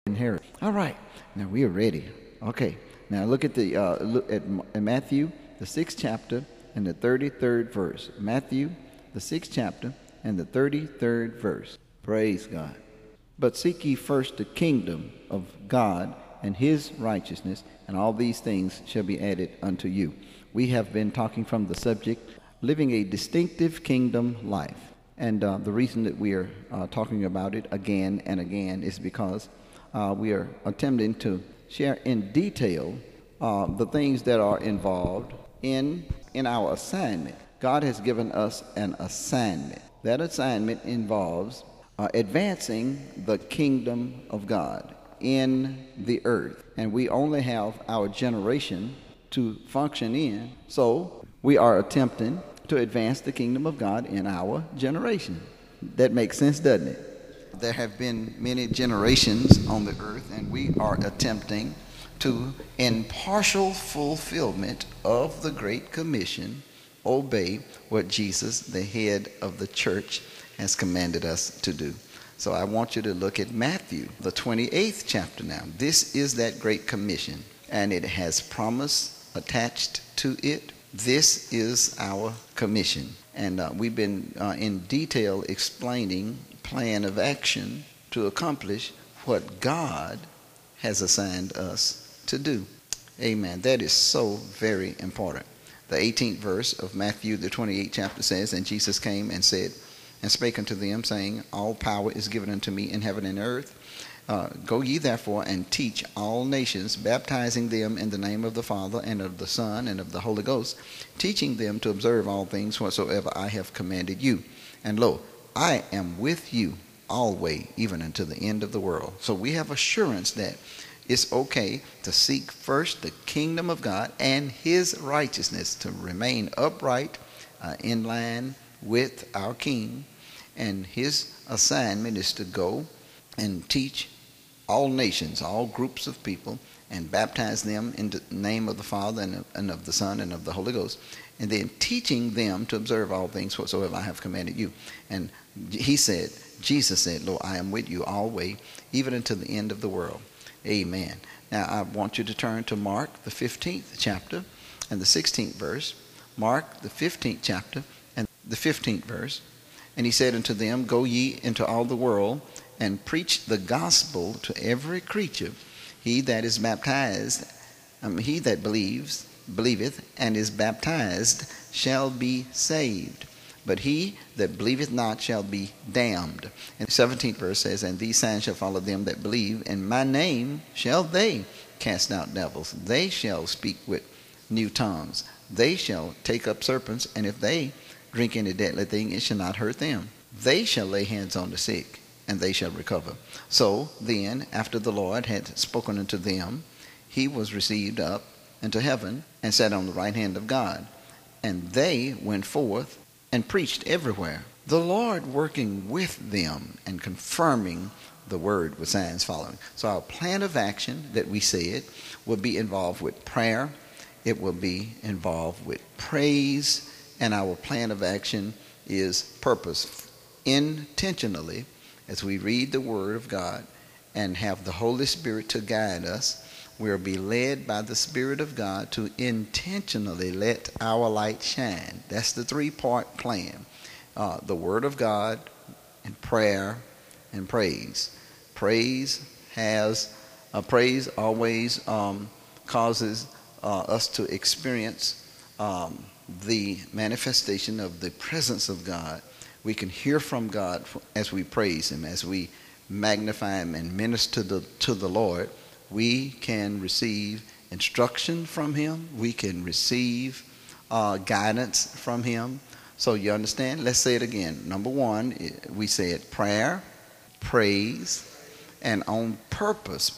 inherit. All right, now we are ready. Okay, now look at Matthew, the 6th chapter, and the 33rd verse. Matthew, the 6th chapter, and the 33rd verse. Praise God. But seek ye first the kingdom of God and his righteousness, and all these things shall be added unto you. We have been talking from the subject, living a distinctive kingdom life. And the reason that we are talking about it again and again is because we are attempting to share in detail the things that are involved in our assignment. God has given us an assignment. That assignment involves advancing the kingdom of God in the earth. And we only have our generation to function in. So we are attempting to advance the kingdom of God in our generation. That makes sense, doesn't it? There have been many generations on the earth, and we are attempting to, in partial fulfillment of the Great Commission, obey what Jesus, the head of the church, has commanded us to do. So I want you to look at Matthew, the 28th chapter now. This is that Great Commission, and it has promise attached to it. This is our commission. And we've been in detail explaining plan of action to accomplish what God has assigned us to do. Amen. That is so very important. The 18th verse of Matthew, the 28th chapter says, And Jesus came and said, and spake unto them, saying, All power is given unto me in heaven and earth. Go ye therefore and teach all nations, baptizing them in the name of the Father and of the Son and of the Holy Ghost, teaching them to observe all things whatsoever I have commanded you. And lo, I am with you always, even unto the end of the world. So we have assurance that it's okay to seek first the kingdom of God and his righteousness, to remain upright in line with our King. And his assignment is to go and teach all nations, all groups of people, and baptize them in the name of the Father and of the Son and of the Holy Ghost, and then teaching them to observe all things whatsoever I have commanded you. And Jesus said, Lo, I am with you always, even unto the end of the world. Amen. Now I want you to turn to Mark, the 15th chapter, and the 16th verse. Mark, the 15th chapter, and the 15th verse. And he said unto them, Go ye into all the world, and preach the gospel to every creature. He that is baptized, he that believeth and is baptized shall be saved, but he that believeth not shall be damned. And the 17th verse says, And these signs shall follow them that believe. In my name shall they cast out devils. They shall speak with new tongues. They shall take up serpents, and if they drink any deadly thing, it shall not hurt them. They shall lay hands on the sick, and they shall recover. So then, after the Lord had spoken unto them, he was received up into heaven, and sat on the right hand of God. And they went forth and preached everywhere, the Lord working with them and confirming the word with signs following. So our plan of action that we said will be involved with prayer. It will be involved with praise. And our plan of action is purpose. Intentionally, as we read the Word of God and have the Holy Spirit to guide us, we'll be led by the Spirit of God to intentionally let our light shine. That's the three-part plan. The Word of God and prayer and praise. Praise always causes us to experience the manifestation of the presence of God. We can hear from God as we praise him, as we magnify him and minister to the Lord. We can receive instruction from him. We can receive guidance from him. So you understand? Let's say it again. Number one, we said prayer, praise, and on purpose,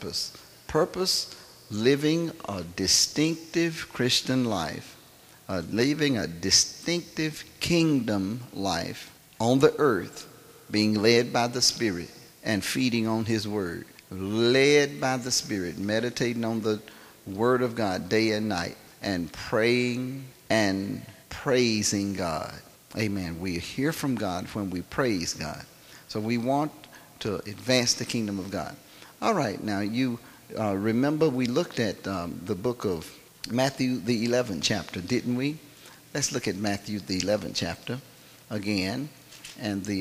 living a distinctive Christian life. Living a distinctive kingdom life on the earth, being led by the Spirit and feeding on his word. Led by the Spirit, meditating on the word of God day and night, and praying and praising God. Amen. We hear from God when we praise God. So we want to advance the kingdom of God. All right, now you remember we looked at the book of Matthew, the 11th chapter, didn't we? Let's look at Matthew, the 11th chapter again, and the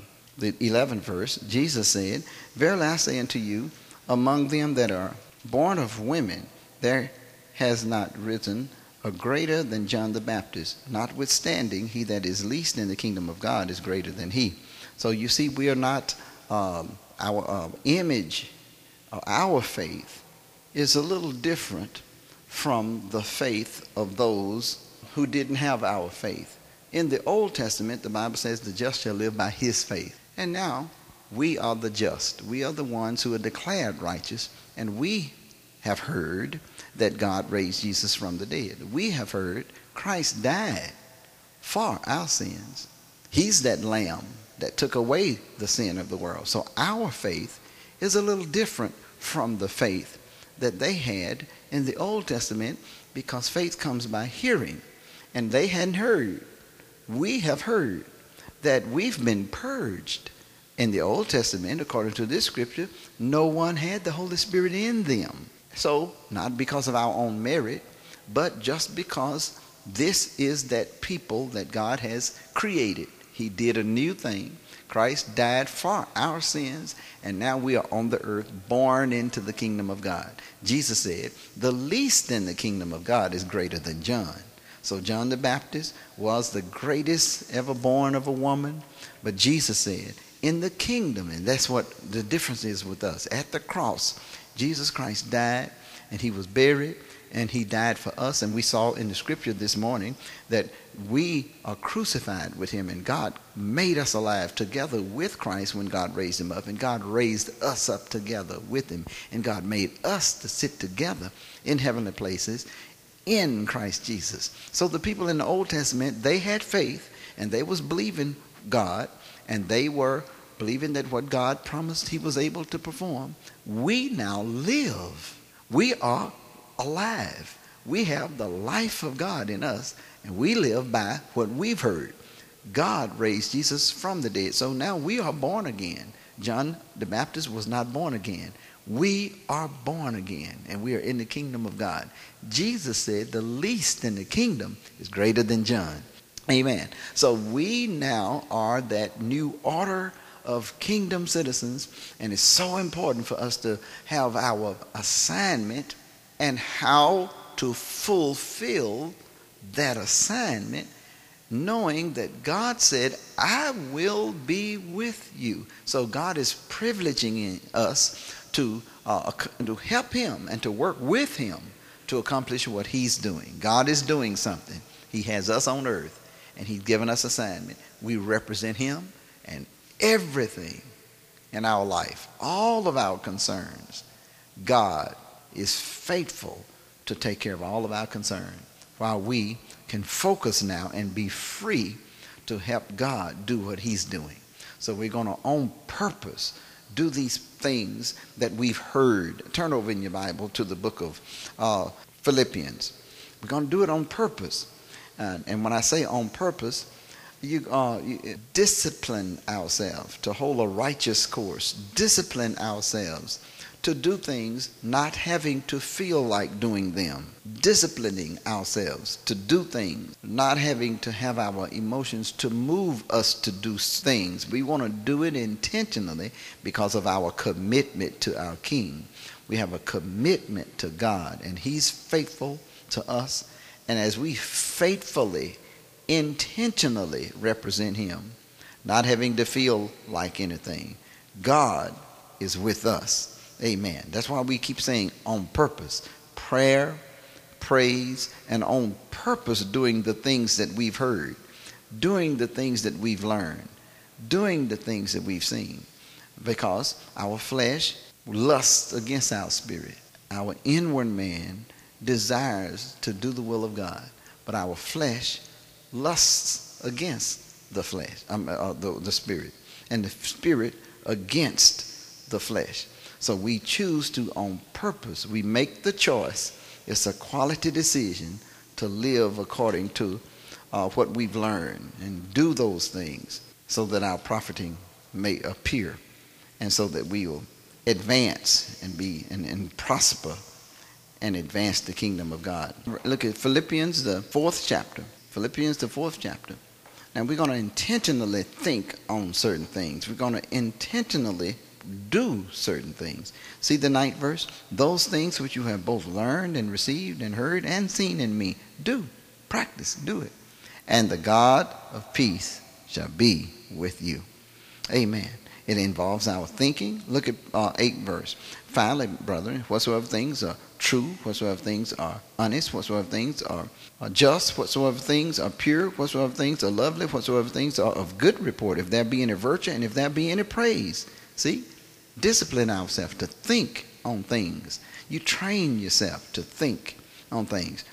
11th verse. Jesus said, "Verily I say unto you, among them that are born of women, there has not risen a greater than John the Baptist. Notwithstanding, he that is least in the kingdom of God is greater than he." So you see, we are not, our image, our faith is a little different from the faith of those who didn't have our faith. In the Old Testament, the Bible says the just shall live by his faith. And now we are the just. We are the ones who are declared righteous, and we have heard that God raised Jesus from the dead. We have heard Christ died for our sins. He's that lamb that took away the sin of the world. So our faith is a little different from the faith that they had in the Old Testament, because faith comes by hearing, and they hadn't heard. We have heard that we've been purged. In the Old Testament, according to this scripture, no one had the Holy Spirit in them. So, not because of our own merit, but just because this is that people that God has created. He did a new thing. Christ died for our sins, and now we are on the earth, born into the kingdom of God. Jesus said, the least in the kingdom of God is greater than John. So John the Baptist was the greatest ever born of a woman, but Jesus said, in the kingdom, and that's what the difference is with us. At the cross, Jesus Christ died, and he was buried, and he died for us. And we saw in the scripture this morning that we are crucified with him, and God made us alive together with Christ when God raised him up, and God raised us up together with him, and God made us to sit together in heavenly places in Christ Jesus. So the people in the Old Testament, they had faith, and they was believing God, and they were believing that what God promised he was able to perform. We now live. We are alive. We have the life of God in us, and we live by what we've heard. God raised Jesus from the dead, so now we are born again. John the Baptist was not born again. We are born again, and we are in the kingdom of God. Jesus said the least in the kingdom is greater than John. Amen. So we now are that new order of kingdom citizens, and it's so important for us to have our assignment and how to fulfill that assignment, knowing that God said, I will be with you. So God is privileging us to help him and to work with him to accomplish what he's doing. God is doing something. He has us on earth, and he's given us assignment. We represent him, and everything in our life, all of our concerns, God is faithful to take care of all of our concerns, while we can focus now and be free to help God do what he's doing. So we're going to, on purpose, do these things that we've heard. Turn over in your Bible to the book of Philippians. We're going to do it on purpose. And when I say on purpose, you discipline ourselves to hold a righteous course. Discipline ourselves to do things not having to feel like doing them. Disciplining ourselves to do things not having to have our emotions to move us to do things. We want to do it intentionally because of our commitment to our King. We have a commitment to God, and he's faithful to us. And as we faithfully, intentionally represent him, not having to feel like anything, God is with us. Amen. That's why we keep saying on purpose. Prayer, praise, and on purpose doing the things that we've heard, doing the things that we've learned, doing the things that we've seen. Because our flesh lusts against our spirit. Our inward man desires to do the will of God, but our flesh lusts against the flesh, the spirit, and the spirit against the flesh. So we choose to, on purpose, we make the choice. It's a quality decision to live according to what we've learned and do those things so that our profiting may appear, and so that we will advance and and prosper and advance the kingdom of God. Look at Philippians, the 4th chapter. Philippians, the 4th chapter. Now we're going to intentionally think on certain things. We're going to intentionally do certain things. See the 9th verse? Those things which you have both learned and received and heard and seen in me, do. Practice, do it. And the God of peace shall be with you. Amen. It involves our thinking. Look at 8th verse. Finally, brethren, whatsoever things are true, whatsoever things are honest, whatsoever things are just, whatsoever things are pure, whatsoever things are lovely, whatsoever things are of good report, if there be any virtue and if there be any praise. See? Discipline ourselves to think on things. You train yourself to think on things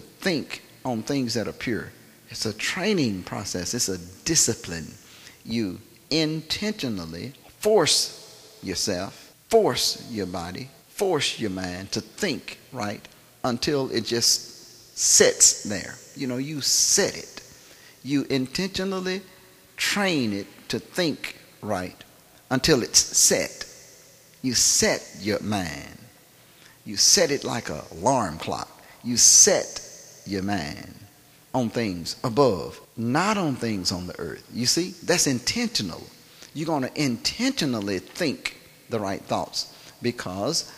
that are pure. It's a training process. It's a discipline. You intentionally force yourself, force your body, force your mind to think right until it just sets there. You set it. You intentionally train it to think right until it's set. You set your mind. You set it like an alarm clock. You set your mind on things above, not on things on the earth. You see, that's intentional. You're going to intentionally think the right thoughts because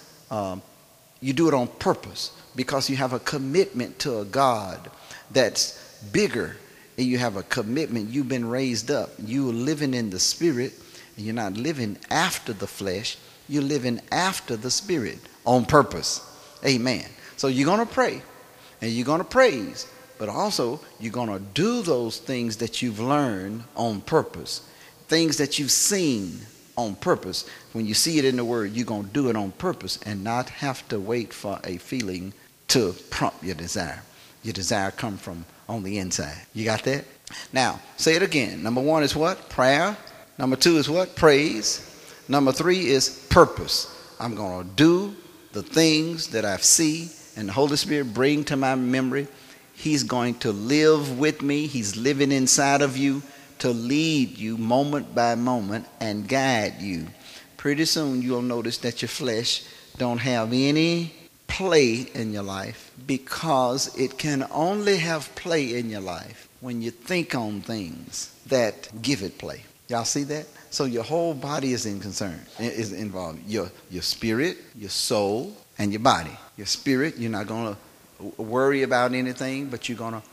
you do it on purpose, because you have a commitment to a God that's bigger, and you have a commitment. You've been raised up. You're living in the spirit, and you're not living after the flesh. You're living after the spirit on purpose. Amen. So you're going to pray, and you're going to praise, but also you're going to do those things that you've learned on purpose, things that you've seen on purpose. When you see it in the Word, you're going to do it on purpose and not have to wait for a feeling to prompt your desire. Your desire comes from on the inside. You got that? Now, say it again. Number 1 is what? Prayer. Number 2 is what? Praise. Number 3 is purpose. I'm going to do the things that I see and the Holy Spirit bring to my memory. He's going to live with me. He's living inside of you to lead you moment by moment and guide you. Pretty soon you'll notice that your flesh don't have any play in your life, because it can only have play in your life when you think on things that give it play. Y'all see that? So your whole body is involved. Your spirit, your soul, and your body. Your spirit, you're not going to worry about anything, but you're going to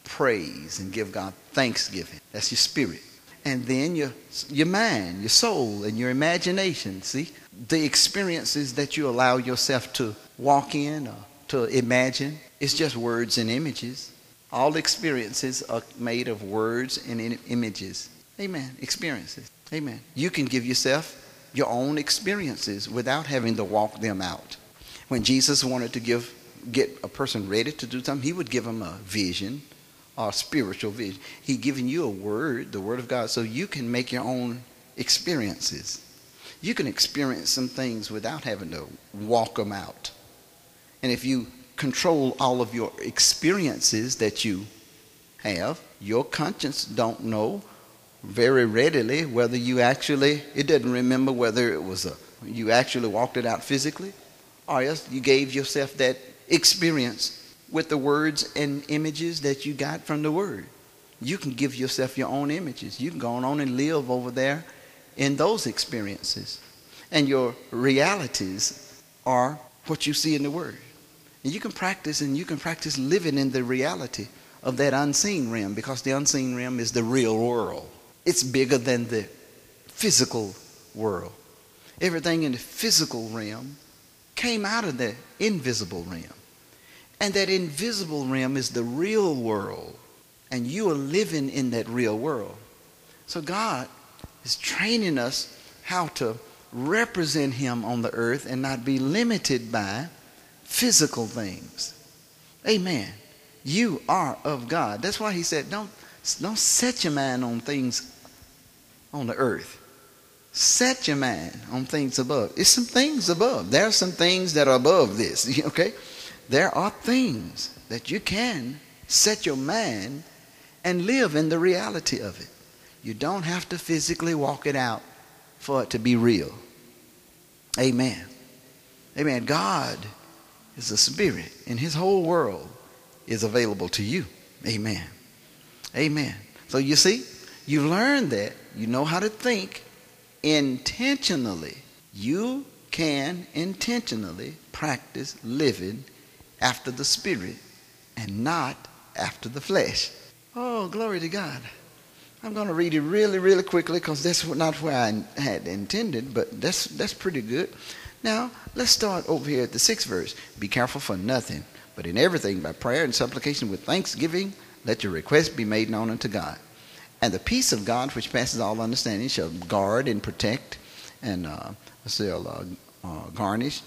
praise and give God thanksgiving. That's your spirit. And then your mind, your soul, and your imagination. See, the experiences that you allow yourself to walk in or to imagine, it's just words and images. All experiences are made of words and images. Amen. Experiences. Amen. You can give yourself your own experiences without having to walk them out. When Jesus wanted to get a person ready to do something, he would give them a vision or a spiritual vision. He's giving you a word, the word of God, so you can make your own experiences. You can experience some things without having to walk them out. And if you control all of your experiences that you have, your conscience don't know very readily whether you actually, it doesn't remember whether it was you actually walked it out physically, or else you gave yourself that experience with the words and images that you got from the Word. You can give yourself your own images. You can go on and live over there in those experiences. And your realities are what you see in the Word. And you can practice living in the reality of that unseen realm, because the unseen realm is the real world. It's bigger than the physical world. Everything in the physical realm came out of the invisible realm. And that invisible realm is the real world. And you are living in that real world. So God is training us how to represent Him on the earth and not be limited by physical things. Amen. You are of God. That's why He said, don't set your mind on things on the earth. Set your mind on things above. It's some things above. There are some things that are above this. Okay? There are things that you can set your mind and live in the reality of it. You don't have to physically walk it out for it to be real. Amen. Amen. God is a spirit, and his whole world is available to you. Amen. Amen. So you see, you learned that. You know how to think intentionally. You can intentionally practice living after the spirit and not after the flesh. Oh, glory to God. I'm going to read it really, really quickly because that's not where I had intended, but that's pretty good. Now, let's start over here at the 6th verse. Be careful for nothing, but in everything by prayer and supplication with thanksgiving, let your requests be made known unto God. And the peace of God, which passes all understanding, shall guard and protect and garnish,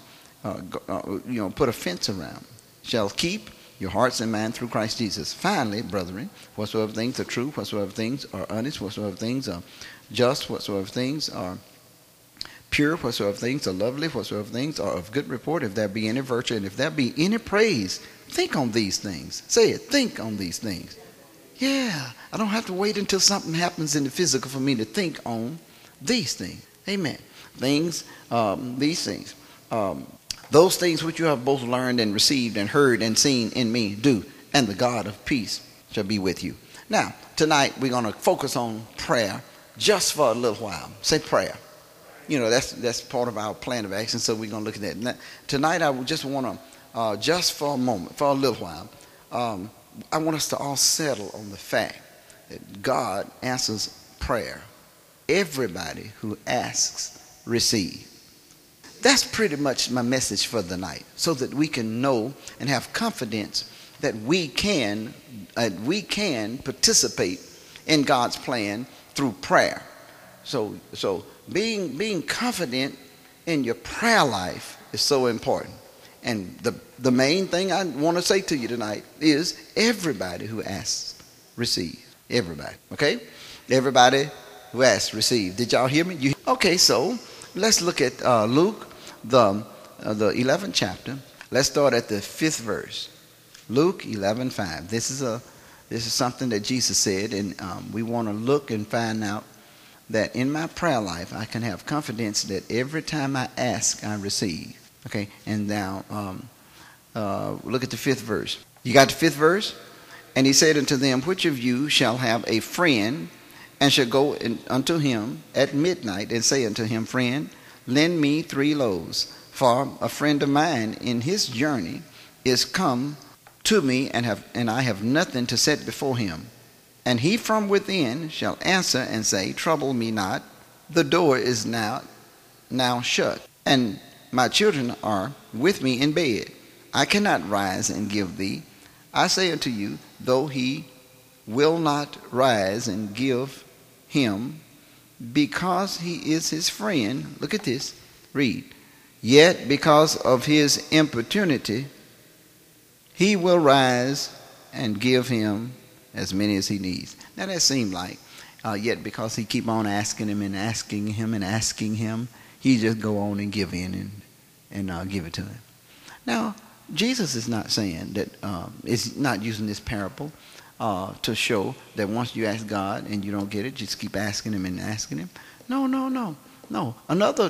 put a fence around, shall keep your hearts and mind through Christ Jesus. Finally, brethren, whatsoever things are true, whatsoever things are honest, whatsoever things are just, whatsoever things are pure, whatsoever things are lovely, whatsoever things are of good report, if there be any virtue, and if there be any praise, think on these things. Say it, think on these things. Yeah, I don't have to wait until something happens in the physical for me to think on these things. Amen. These things. Those things which you have both learned and received and heard and seen in me, do, and the God of peace shall be with you. Now, tonight we're going to focus on prayer just for a little while. Say prayer. You know, that's part of our plan of action, so we're going to look at that. Now, tonight I just want to, just for a moment, for a little while, I want us to all settle on the fact that God answers prayer. Everybody who asks, receives. That's pretty much my message for the night, so that we can know and have confidence that we can participate in God's plan through prayer. So being confident in your prayer life is so important. And the main thing I want to say to you tonight is everybody who asks, receive. Everybody, okay? Everybody who asks, receive. Did y'all hear me? Okay, so let's look at Luke, the 11th chapter. Let's start at the 5th verse. Luke 11:5. This is something that Jesus said, and we want to look and find out that in my prayer life I can have confidence that every time I ask, I receive. Okay, and now look at the 5th verse. You got the 5th verse? And he said unto them, which of you shall have a friend, and shall go unto him at midnight, and say unto him, friend, lend me 3 loaves, for a friend of mine in his journey is come to me, and I have nothing to set before him. And he from within shall answer and say, trouble me not, the door is now shut, and my children are with me in bed. I cannot rise and give thee. I say unto you, though he will not rise and give him, because he is his friend, look at this, read, yet because of his importunity, he will rise and give him as many as he needs. Now that seemed like, yet because he keep on asking him and asking him and asking him, he just go on and give in and give it to him. Now, Jesus is not saying that, is not using this parable to show that once you ask God and you don't get it, just keep asking him and asking him. No. Another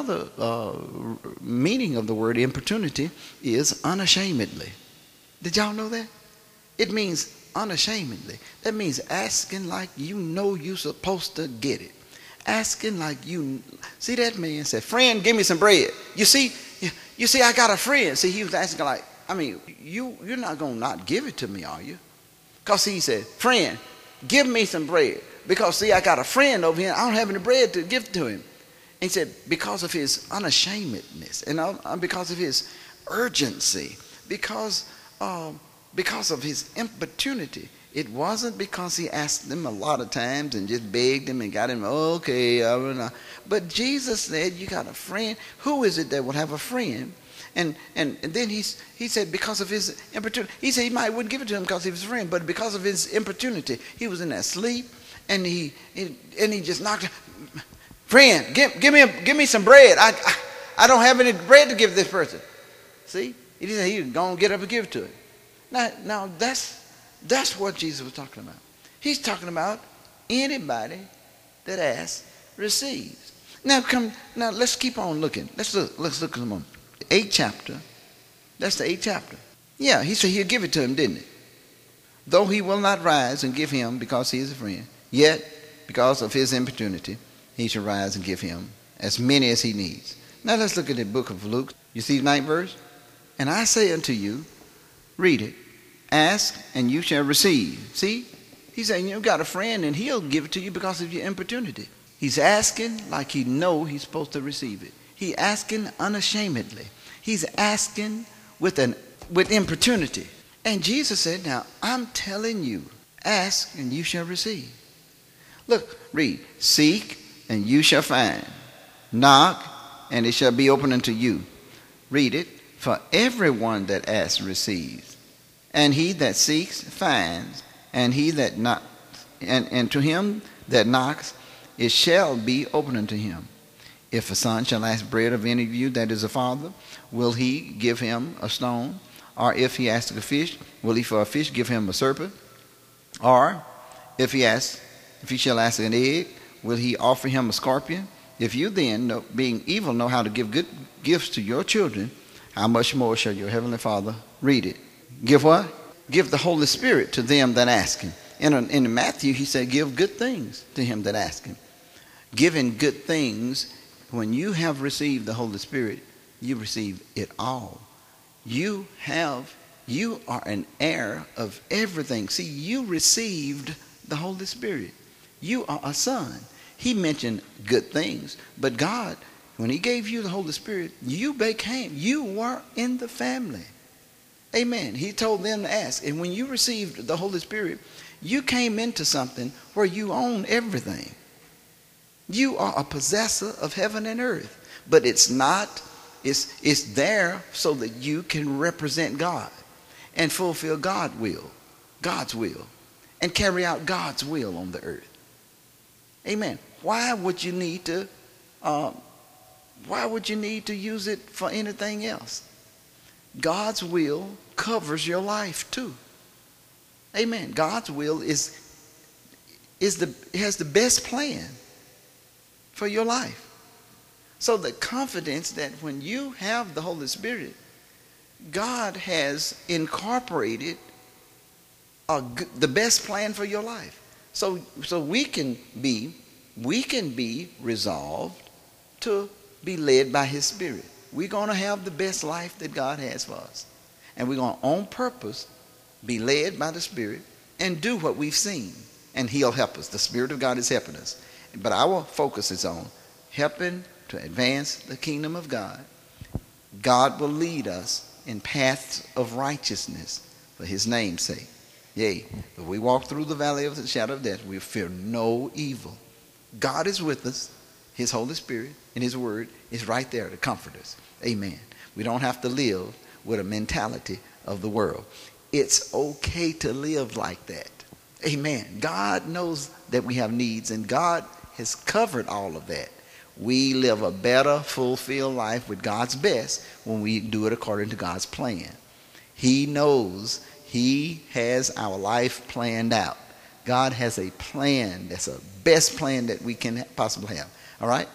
meaning of the word importunity is unashamedly. Did y'all know that? It means unashamedly. That means asking like you know you're supposed to get it. Asking like you see. That man said, friend, give me some bread. You see I got a friend. See, he was asking like, I mean, you're not gonna not give it to me, are you? Because he said, friend, give me some bread, because see, I got a friend over here, I don't have any bread to give to him. And he said, because of his unashamedness, and because of his urgency, because of his importunity. It wasn't because he asked them a lot of times and just begged him and got him, okay. But Jesus said, you got a friend. Who is it that would have a friend? And then he said, because of his importunity. He said he might wouldn't give it to him because he was a friend, but because of his importunity, he was in that sleep, and he just knocked. Friend, give me some bread. I don't have any bread to give this person. See, he said he was gonna get up and give it to him. Now that's what Jesus was talking about. He's talking about anybody that asks receives. Now let's keep on looking. Let's look at the moment. The 8th chapter. That's the 8th chapter. Yeah, he said he'll give it to him, didn't he? Though he will not rise and give him because he is a friend, yet because of his importunity, he shall rise and give him as many as he needs. Now let's look at the book of Luke. You see the 9th verse? And I say unto you, read it, ask and you shall receive. See? He's saying you've got a friend and he'll give it to you because of your importunity. He's asking like he know he's supposed to receive it. He's asking unashamedly. He's asking with importunity. And Jesus said, now I'm telling you, ask and you shall receive. Look, read. Seek and you shall find. Knock and it shall be opened unto you. Read it. For everyone that asks receives, and he that seeks finds, and he that knocks, and to him that knocks it shall be opened unto him. If a son shall ask bread of any of you that is a father, will he give him a stone? Or if he asks a fish, will he for a fish give him a serpent? Or if he shall ask an egg, will he offer him a scorpion? If you then, being evil, know how to give good gifts to your children, how much more shall your heavenly Father, read it, give what? Give the Holy Spirit to them that ask him. In Matthew, he said, give good things to him that ask him. Giving good things, when you have received the Holy Spirit, you receive it all. You are an heir of everything. See, you received the Holy Spirit. You are a son. He mentioned good things, but God, when he gave you the Holy Spirit, you were in the family. Amen. He told them to ask. And when you received the Holy Spirit, you came into something where you own everything. You are a possessor of heaven and earth. But it's there so that you can represent God and fulfill God's will, and carry out God's will on the earth. Amen. Why would you need to use it for anything else? God's will covers your life too. Amen. God's will has the best plan for your life. So the confidence that when you have the Holy Spirit, God has incorporated the best plan for your life. So we can be resolved to be led by his Spirit. We're going to have the best life that God has for us. And we're going to, on purpose, be led by the Spirit and do what we've seen. And he'll help us. The Spirit of God is helping us. But our focus is on helping to advance the kingdom of God. God will lead us in paths of righteousness for his name's sake. Yea, if we walk through the valley of the shadow of death, we fear no evil. God is with us. His Holy Spirit and his word is right there to comfort us. Amen. We don't have to live with a mentality of the world. It's okay to live like that. Amen. God knows that we have needs, and God has covered all of that. We live a better, fulfilled life with God's best when we do it according to God's plan. He knows he has our life planned out. God has a plan that's a best plan that we can possibly have. All right?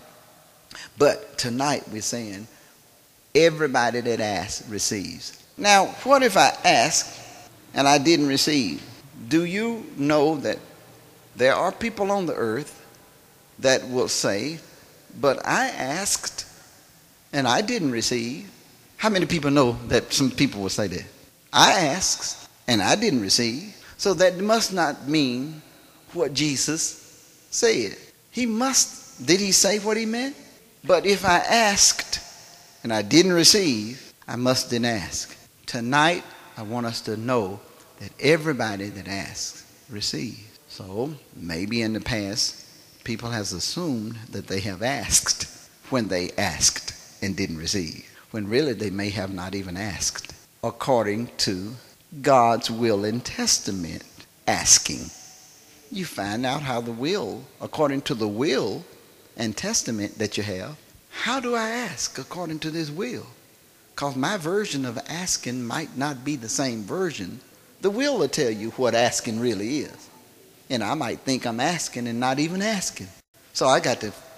But tonight we're saying everybody that asks receives. Now, what if I ask and I didn't receive? Do you know that there are people on the earth that will say, but I asked and I didn't receive? How many people know that some people will say that? I asked and I didn't receive. So that must not mean what Jesus said. Did he say what he meant? But if I asked and I didn't receive, I must then ask. Tonight, I want us to know that everybody that asks receives. So maybe in the past, people have assumed that they have asked when they asked and didn't receive, when really they may have not even asked. According to God's will and testament, asking. You find out how the will, according to the will and testament that you have, how do I ask according to this will? Because my version of asking might not be the same version. The will tell you what asking really is. And I might think I'm asking and not even asking. So I got to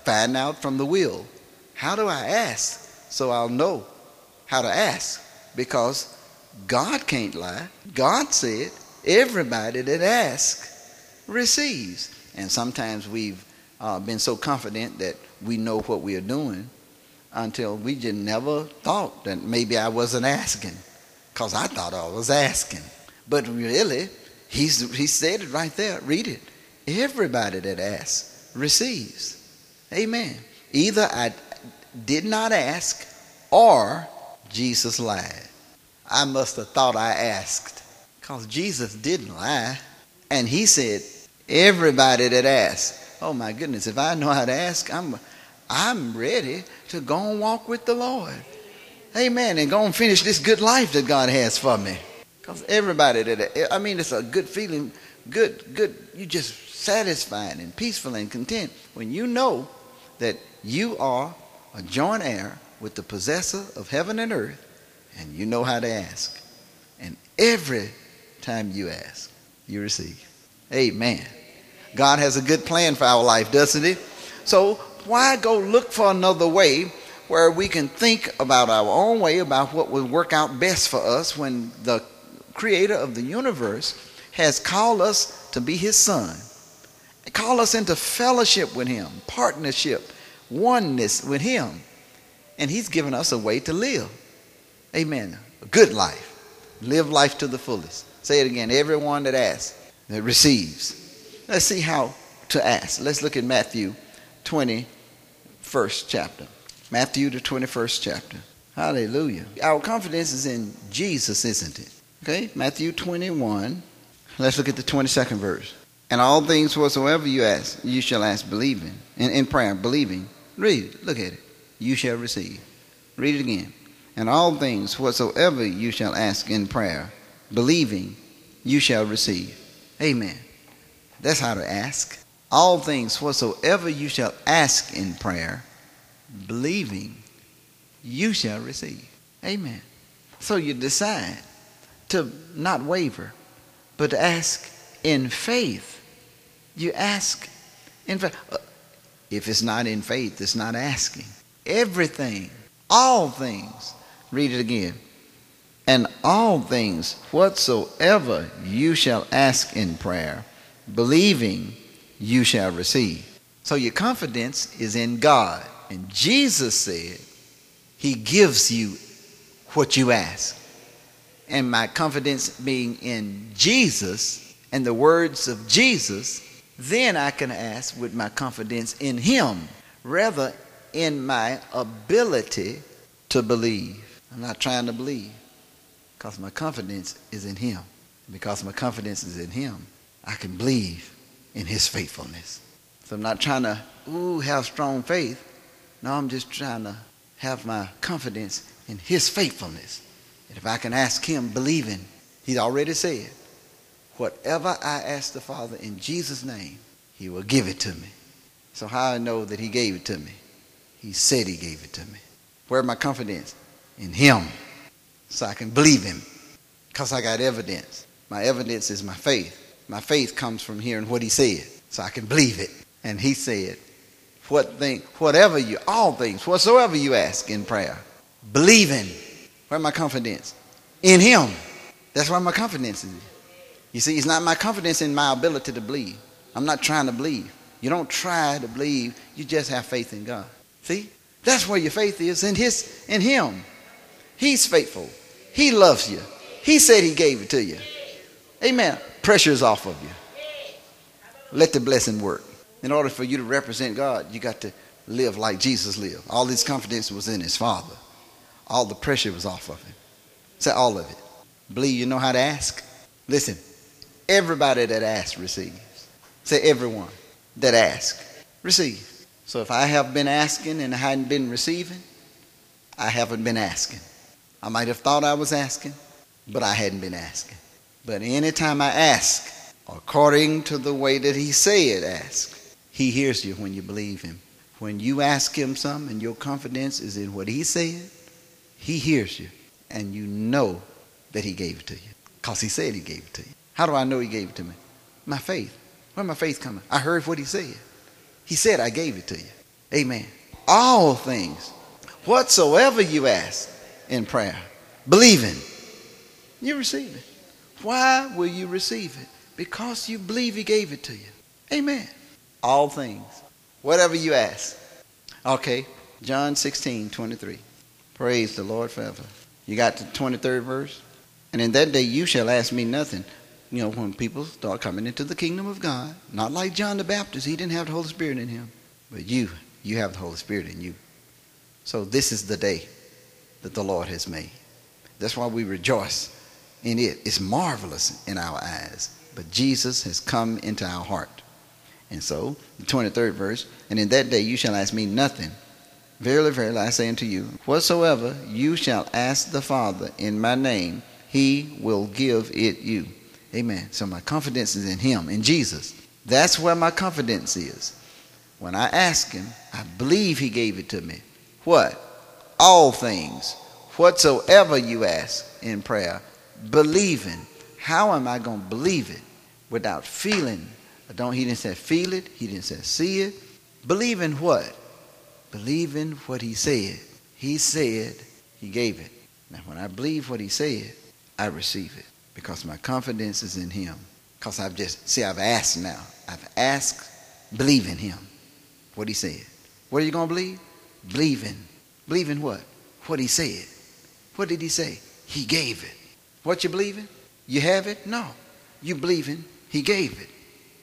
find out from the will. How do I ask so I'll know how to ask? Because God can't lie. God said, everybody that asks receives. And sometimes we've been so confident that we know what we are doing until we just never thought that maybe I wasn't asking, because I thought I was asking. But really, he said it right there. Read it. Everybody that asks receives. Amen. Either I did not ask or Jesus lied. I must have thought I asked, because Jesus didn't lie. And he said, everybody that asks. Oh my goodness, if I know how to ask, I'm ready to go and walk with the Lord. Amen. And go and finish this good life that God has for me. Because everybody it's a good feeling, good. You just satisfied and peaceful and content when you know that you are a joint heir with the possessor of heaven and earth, and you know how to ask. And every time you ask, you receive. Amen. God has a good plan for our life, doesn't he? So why go look for another way where we can think about our own way, about what will work out best for us, when the creator of the universe has called us to be his son, called us into fellowship with him, partnership, oneness with him, and he's given us a way to live. Amen. A good life. Live life to the fullest. Say it again. Everyone that asks, that receives. Let's see how to ask. Let's look at Matthew 21st chapter. Matthew the 21st chapter. Hallelujah. Our confidence is in Jesus, isn't it? Okay, Matthew 21. Let's look at the 22nd verse. And all things whatsoever you ask, you shall ask believing. In prayer, believing. Read it. Look at it. You shall receive. Read it again. And all things whatsoever you shall ask in prayer, believing, you shall receive. Amen. That's how to ask. All things whatsoever you shall ask in prayer, believing, you shall receive. Amen. So you decide to not waver, but to ask in faith. You ask in faith. If it's not in faith, it's not asking. Everything, all things. Read it again. And all things whatsoever you shall ask in prayer, believing, you shall receive. So your confidence is in God. And Jesus said he gives you what you ask. And my confidence being in Jesus and the words of Jesus, then I can ask with my confidence in him, rather in my ability to believe. I'm not trying to believe, because my confidence is in him. Because my confidence is in him, I can believe in his faithfulness. So I'm not trying to have strong faith. No, I'm just trying to have my confidence in his faithfulness. And if I can ask him believing, he's already said, whatever I ask the Father in Jesus' name, he will give it to me. So how I know that he gave it to me? He said he gave it to me. Where my confidence? In him. So I can believe him. Because I got evidence. My evidence is my faith. My faith comes from hearing what he said. So I can believe it. And he said, all things, whatsoever you ask in prayer, believing. Where my confidence? In him. That's where my confidence is. You see, it's not my confidence in my ability to believe. I'm not trying to believe. You don't try to believe. You just have faith in God. See? That's where your faith is, in him. He's faithful. He loves you. He said he gave it to you. Amen. Pressure is off of you. Let the blessing work. In order for you to represent God, you got to live like Jesus lived. All his confidence was in his Father. All the pressure was off of him. Say all of it. Believe you know how to ask. Listen, everybody that asks receives. Say everyone that asks receive. So if I have been asking and I hadn't been receiving, I haven't been asking. I might have thought I was asking, but I hadn't been asking. But anytime I ask, according to the way that he said ask, he hears you when you believe him. When you ask him something and your confidence is in what he said, he hears you. And you know that he gave it to you. Because he said he gave it to you. How do I know he gave it to me? My faith. Where my faith coming? I heard what he said. He said I gave it to you. Amen. All things, whatsoever you ask in prayer, believing, you receive it. Why will you receive it? Because you believe he gave it to you. Amen. All things, whatever you ask. Okay, John 16:23. Praise the Lord forever. You got the 23rd verse? And in that day you shall ask me nothing. You know, when people start coming into the kingdom of God, not like John the Baptist, he didn't have the Holy Spirit in him. But you have the Holy Spirit in you. So this is the day that the Lord has made. That's why we rejoice in it. It's marvelous in our eyes. But Jesus has come into our heart. And so, the 23rd verse, and in that day you shall ask me nothing. Verily, verily, I say unto you, whatsoever you shall ask the Father in my name, he will give it you. Amen. So my confidence is in him, in Jesus. That's where my confidence is. When I ask him, I believe he gave it to me. What? All things, whatsoever you ask in prayer, believing. How am I going to believe it without feeling? He didn't say feel it. He didn't say see it. Believe in what? Believe in what he said. He said he gave it. Now when I believe what he said, I receive it because my confidence is in him. Because I've asked now. I've asked, believe in him. What he said. What are you going to believe? Believe in. Believe in what? What he said. What did he say? He gave it. What you believe in? You have it? No. You believe in he gave it.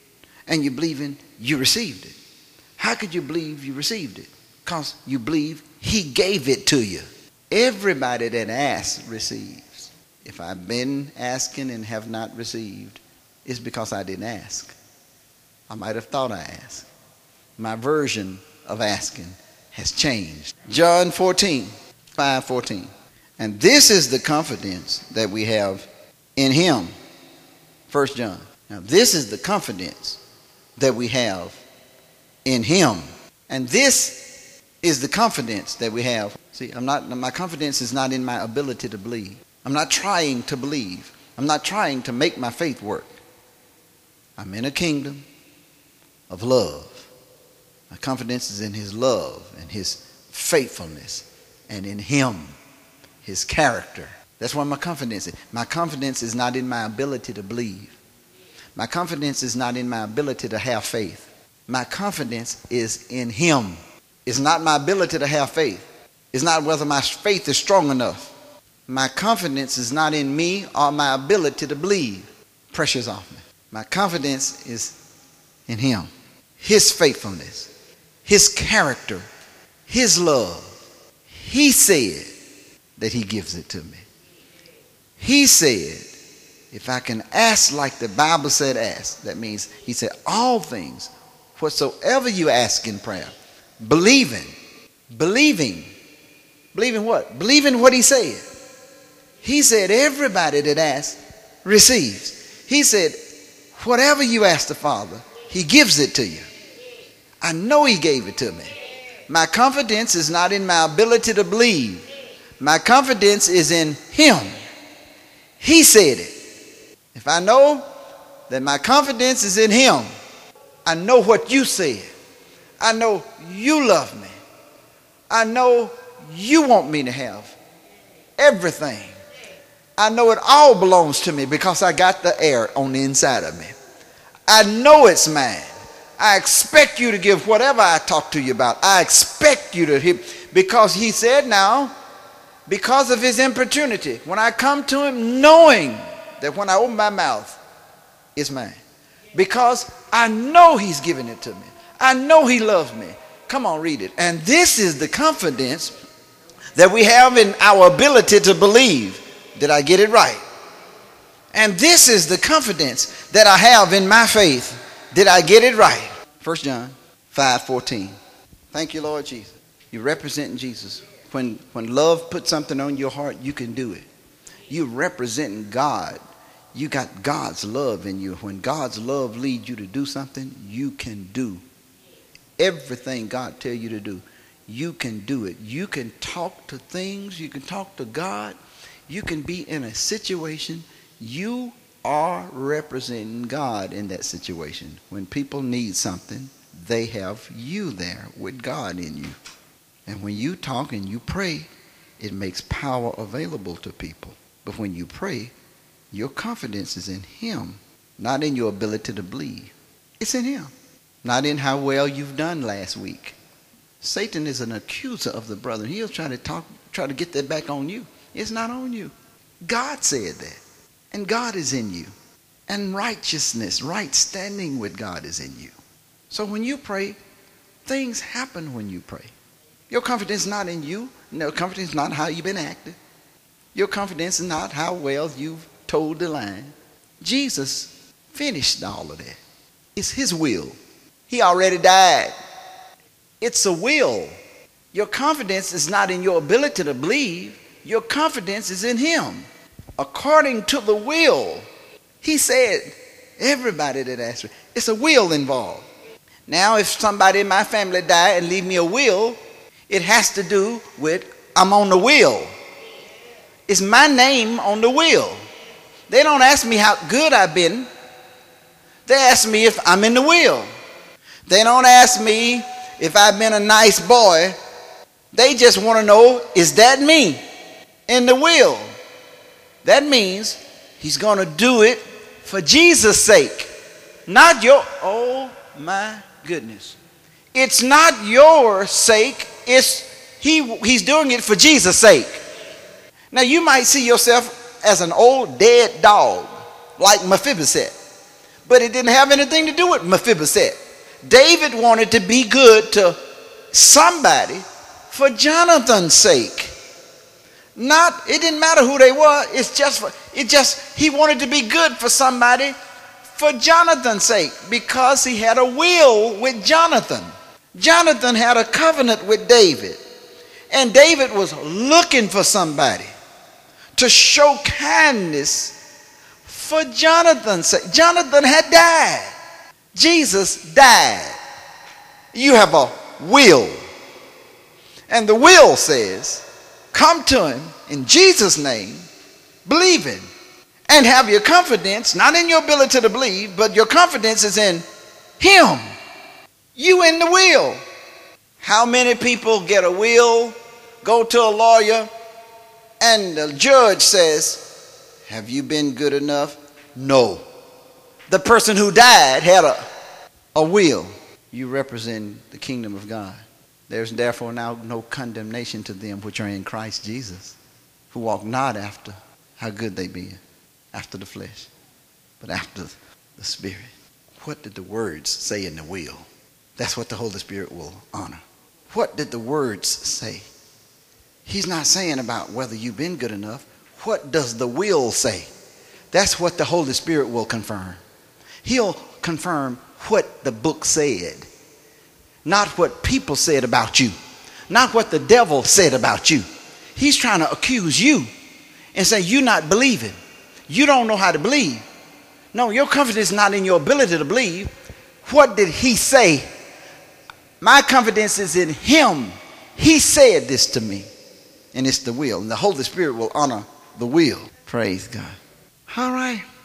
And you believe in you received it. How could you believe you received it? Because you believe he gave it to you. Everybody that asks receives. If I've been asking and have not received, it's because I didn't ask. I might have thought I asked. My version of asking has changed. John 5:14. And this is the confidence that we have in him. 1 John. Now this is the confidence that we have in him. And this is the confidence that we have. See, my confidence is not in my ability to believe. I'm not trying to believe. I'm not trying to make my faith work. I'm in a kingdom of love. My confidence is in his love and his faithfulness and in him, his character. That's where my confidence is. My confidence is not in my ability to believe. My confidence is not in my ability to have faith. My confidence is in him. It's not my ability to have faith. It's not whether my faith is strong enough. My confidence is not in me or my ability to believe. Pressure's off me. My confidence is in him. His faithfulness. His character. His love. He said that he gives it to me. He said, if I can ask like the Bible said ask, that means he said all things, whatsoever you ask in prayer, believing what? Believing what he said. He said everybody that asks receives. He said whatever you ask the Father, he gives it to you. I know he gave it to me. My confidence is not in my ability to believe. My confidence is in him. He said it. If I know that my confidence is in him, I know what you said. I know you love me. I know you want me to have everything. I know it all belongs to me because I got the air on the inside of me. I know it's mine. I expect you to give whatever I talk to you about. I expect you to hear, because he said now, because of his importunity, when I come to him knowing that when I open my mouth, it's mine. Because I know he's giving it to me. I know he loves me. Come on, read it. And this is the confidence that we have in our ability to believe. Did I get it right? And this is the confidence that I have in my faith. Did I get it right? 1 John 5:14. Thank you, Lord Jesus. You're representing Jesus. When love puts something on your heart, you can do it. You're representing God. You got God's love in you. When God's love leads you to do something, you can do everything God tells you to do. You can do it. You can talk to things. You can talk to God. You can be in a situation. You are representing God in that situation. When people need something, they have you there with God in you. And when you talk and you pray, it makes power available to people. But when you pray, your confidence is in him, not in your ability to believe. It's in him, not in how well you've done last week. Satan is an accuser of the brother. He'll try to get that back on you. It's not on you. God said that. And God is in you. And righteousness, right standing with God is in you. So when you pray, things happen when you pray. Your confidence is not in you. No, confidence is not how you've been acting. Your confidence is not how well you've told the line. Jesus finished all of that. It's his will. He already died. It's a will. Your confidence is not in your ability to believe. Your confidence is in him. According to the will. He said, everybody that asks me, it's a will involved. Now, if somebody in my family die and leave me a will, it has to do with I'm on the will. It's my name on the will. They don't ask me how good I've been. They ask me if I'm in the will. They don't ask me if I've been a nice boy. They just want to know, is that me in the will? That means he's going to do it for Jesus' sake. Not your, oh my goodness. It's not your sake. It's he's doing it for Jesus' sake. Now you might see yourself as an old dead dog like Mephibosheth. But it didn't have anything to do with Mephibosheth. David wanted to be good to somebody for Jonathan's sake. It didn't matter who they were. He wanted to be good for somebody for Jonathan's sake because he had a will with Jonathan. Jonathan had a covenant with David. And David was looking for somebody to show kindness for Jonathan's sake. Jonathan had died. Jesus died. You have a will. And the will says, come to him in Jesus' name, believe him, and have your confidence, not in your ability to believe, but your confidence is in him. You in the will. How many people get a will, go to a lawyer, and the judge says, have you been good enough? No. The person who died had a will. You represent the kingdom of God. There's therefore now no condemnation to them which are in Christ Jesus, who walk not after how good they be, after the flesh, but after the Spirit. What did the words say in the will? That's what the Holy Spirit will honor. What did the words say? He's not saying about whether you've been good enough. What does the will say? That's what the Holy Spirit will confirm. He'll confirm what the book said. Not what people said about you. Not what the devil said about you. He's trying to accuse you and say you're not believing. You don't know how to believe. No, your confidence is not in your ability to believe. What did he say? My confidence is in him. He said this to me. And it's the will. And the Holy Spirit will honor the will. Praise God. All right.